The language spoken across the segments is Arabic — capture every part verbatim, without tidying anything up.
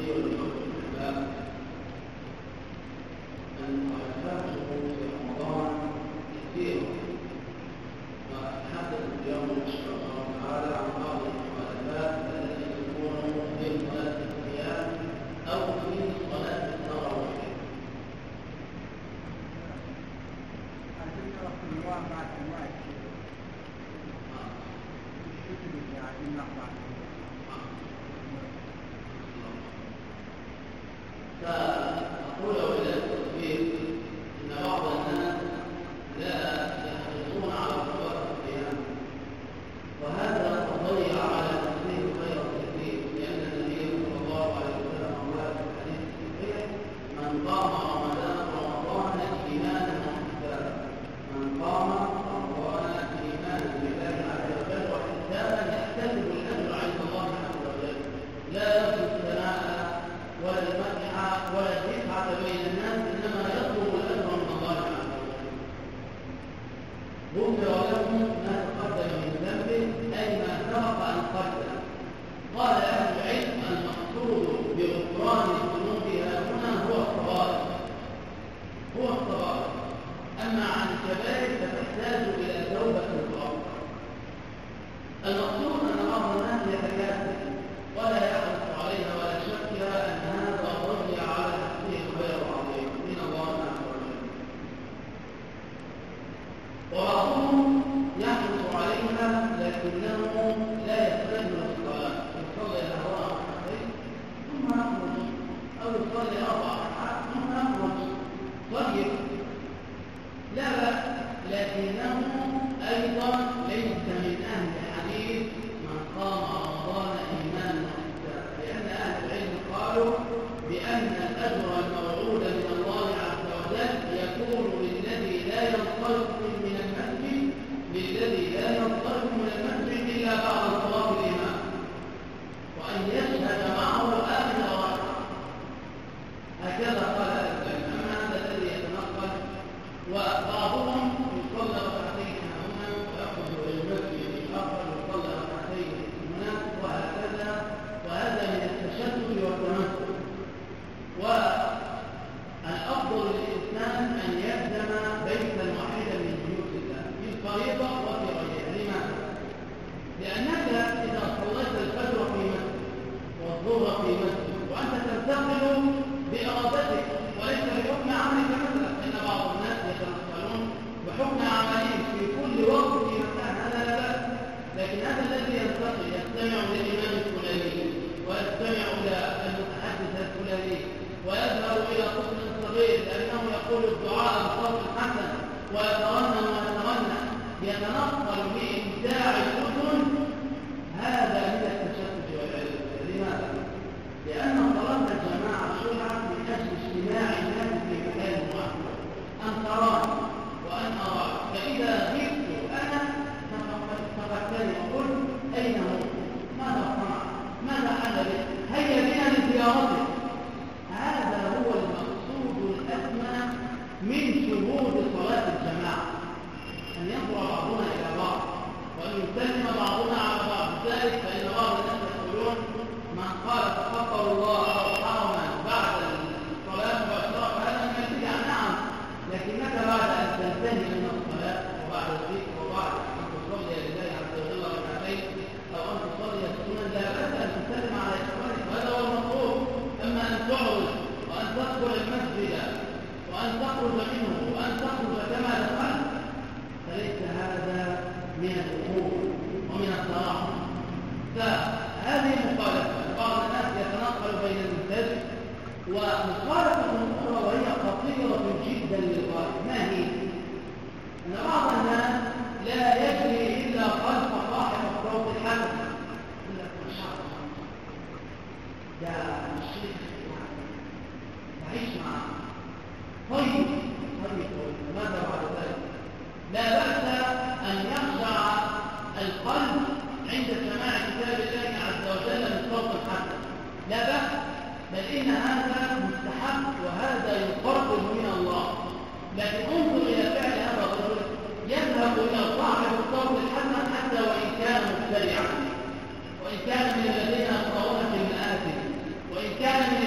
كان من الذين يقرؤون في المآتم وإن كان من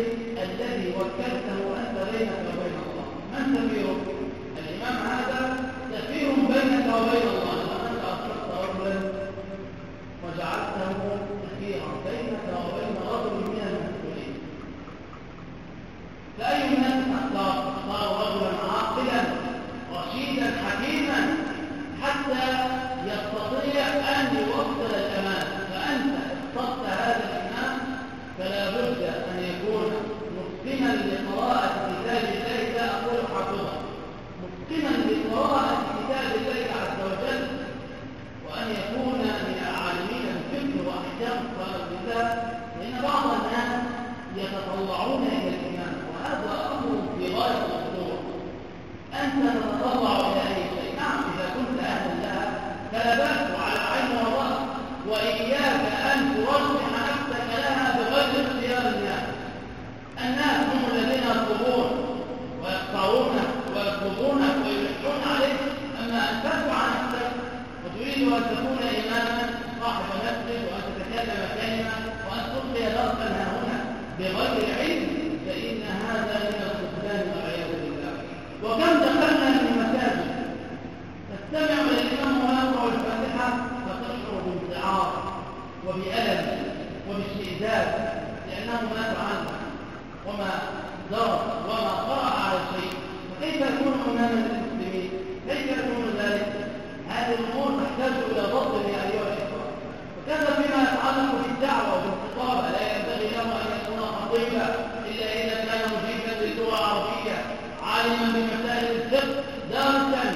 الذي وكلته أنت بينك وبين الله. من سفيرك؟ الإمام هذا سفير بينك وبين الله. أنت أصبحت رجلا وجعلته سفيرا بينك وبين رجل من المسؤولين. فأي الناس أختار؟ أختار رجلا عاقلا رشيدا حكيما حتى يستطيع أن يوصل الأمان. فأنت اخترت هذا الإمام فلا بد أن يكون متقنا لقراءة كتاب الله، لا أقول حافظا، متقنا لقراءة كتاب الله عز وجل، وأن يكون من العالمين الفقه وأحكام الكتاب، لأن بعض الناس يتطلعون إلى الإمام وهذا أمر في غاية الخطورة. أنت تتطلع إلى أي شيء، نعم إذا كنت أهلا لها فلا بأس وعلى عين والرأس، وإياك أن ترجح نفسك لها بغير اختيار الناس. الناس هم الذين يطلبون ويقطعونك ويطلبونك ويلحون عليك، أما أن تدفع نفسك وتريد أن تكون إماما صاحب مسجد وأن تتكلم كلمة وأن تلقي درسا هنا بغير علم، فإن هذا من الخذلان والعياذ بالله. وكم دخلنا في المساجد تستمع للإمام ويقرأ الفاتحة فتشعر بانتعاش وبألم وباشتئزاز، لأنه ما تعلم وما درس وما قرأ على شيء، فكيف يكون إماما للمسلمين؟ كيف يكون ذلك؟ هذه الأمور تحتاج إلى ضبط يا أيها الإخوة. وكذا فيما يتعلق بالدعوة والخطابة، لا ينبغي له أن يكون خطيبا إلا إذا كان مجيدا للغة العربية، عالما بمسائل الفقه، دارسا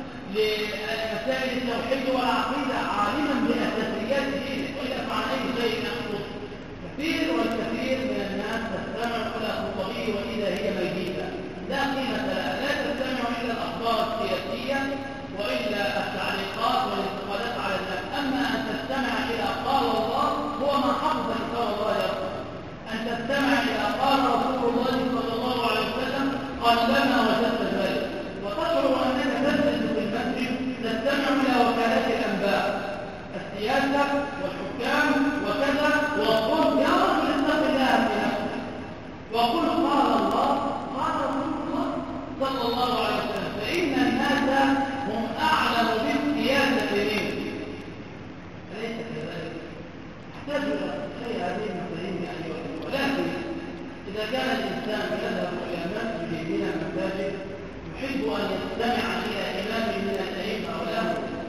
لمسائل التوحيد والعقيدة، عالما بأساسيات دينه، وإلا فعن أي شيء يخطب. كثير والكثير من الناس تستمع إلى خطبه وإذا هي ميتة، لا قيمة لها، لا تستمع إلى الأخبار السياسية وإلا التعليقات والانتقادات على الناس. أما أن تستمع إلى قال الله، هو ما حفظ كتاب الله يرضى. أن تستمع إلى قال رسول الله صلى الله عليه وسلم قلما وجدت ذلك، وتشعر أنك تجلس في المسجد تستمع إلى وكالات الأنباء السياسة والحكام وكذا، وقل يا رجل اتق الله في نفسك، وقل قال الله قال رسول الله صلى الله عليه وسلم، فإن الناس هم أعلم بالسياسة منك. أليس كذلك؟ أحتاج إلى شيء هذه المسائل يا أيها الأخوة. ولكن إذا كان الإنسان يذهب إلى مسجد من المساجد يحب أن يستمع إلى إمام من الأئمة وله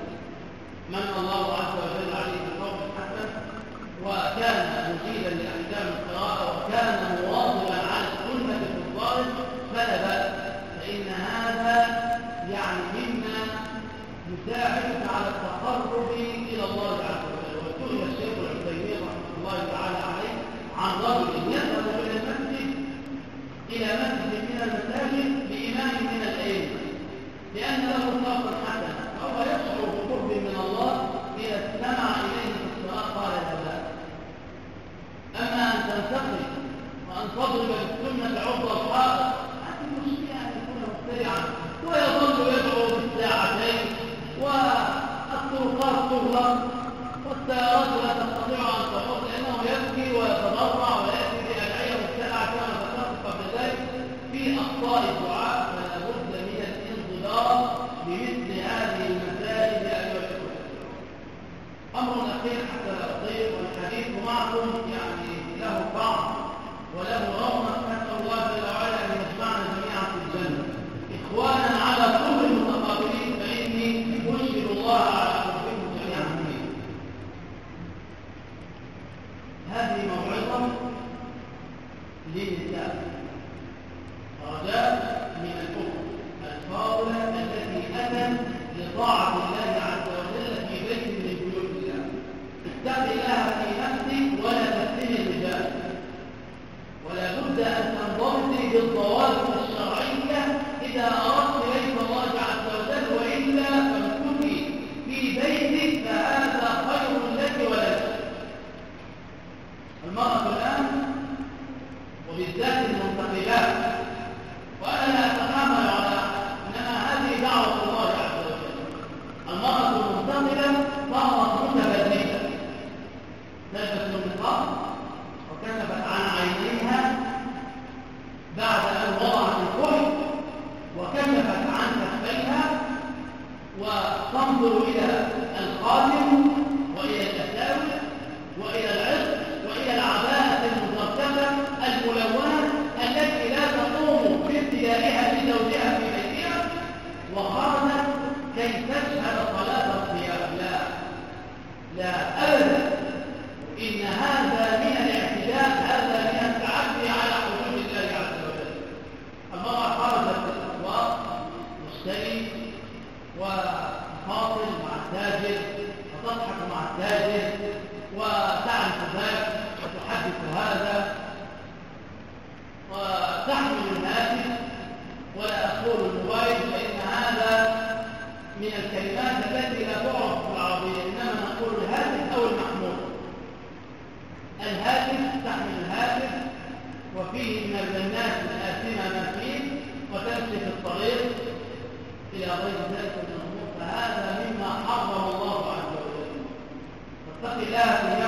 من الله عز وجل عليه بالقول الحسن، وكان مجيدا لأحكام القراءة وكان مواظبا على السنة في الظاهر، فلا بأس، فإن هذا يعني مما يساعدك على التقرب إلى الله عز وجل. وسئل الشيخ العثيمين رحمه الله تعالى عليه عن رجل يذهب إلى المسجد إلى مسجد من المساجد بإمام من الأئمة لأن له صوتا حسنا فهو يشعر بقرب من الله إذا استمع إليه في الصلاة قال لا. أما أن تنتقل وأن تضرب بالسنة عرض الحائط هذه مشكلة أن يكون مبتدعا ويظل يدعو بالساعتين والطرقات تغلق والسيارات لا تستطيع أن تمر لأنه يبكي ويتضرع ويأتي بأدعية والساعة كما ذكرت قبل ذلك في أخطاء الدعاء. فلا بد من الانضباط بمثل هذه المسائل يا أيها الأخوة. أمر أخير حتى لا أطيل، والحديث معكم يعني له طعم وله رونق، نسأل الله جل وعلا أن يجمعنا جميعا في الجنة إخوانا على كل المتقابلين، فإني أشهد الله على قلوبكم جميعا فيه. هذه موعظة للنساء خرجات من الأخرى الفاضلة التي أتت لطاعة الله عز وجل في بيت من بيوت الله. اتق الله في نفسك ولا تفتني الرجال، ولا بد أن تنضبطي بالضوابط الشرعية إذا أردت بيت الله عز وجل، وإلا فامكثي في بيتك فهذا خير لك ولك. المرأة الآن وبالذات المنتقبات، وأنا لا أتحمل على إنما هذه دعوة الله عز وجل. المرأة المنتقبة صارت متبذلة، تلبس النقاب وكشفت عن عينيها تنظر إلى الخاتم وإلى الأساور وإلى العطر وإلى العباءة المزركبة الملونة التي لا تقوم بابتدائها لزوجها في بيتها، وخرجت كي تشهد صلاة الصيام. لا لا أبدا، إن هذا من الاعتداء، هذا من التعدي على حدود الله عز وجل. المرأة خرجت في الأسواق تشتري وتفاصل مع التاجر وتضحك مع التاجر وتعرف ذاك وتحدث هذا وتحمل الهاتف، ولا أقول الموبايل فإن هذا من الكلمات التي لا تعرف في العربية، إنما نقول الهاتف أو المحمول. الهاتف، تحمل الهاتف وفيه من البنات الآثمة ما فيه، وتمشي في الطريق إلى غير ذلك من الأمور، فهذا مما حرم الله عز وجل. فاتق الله في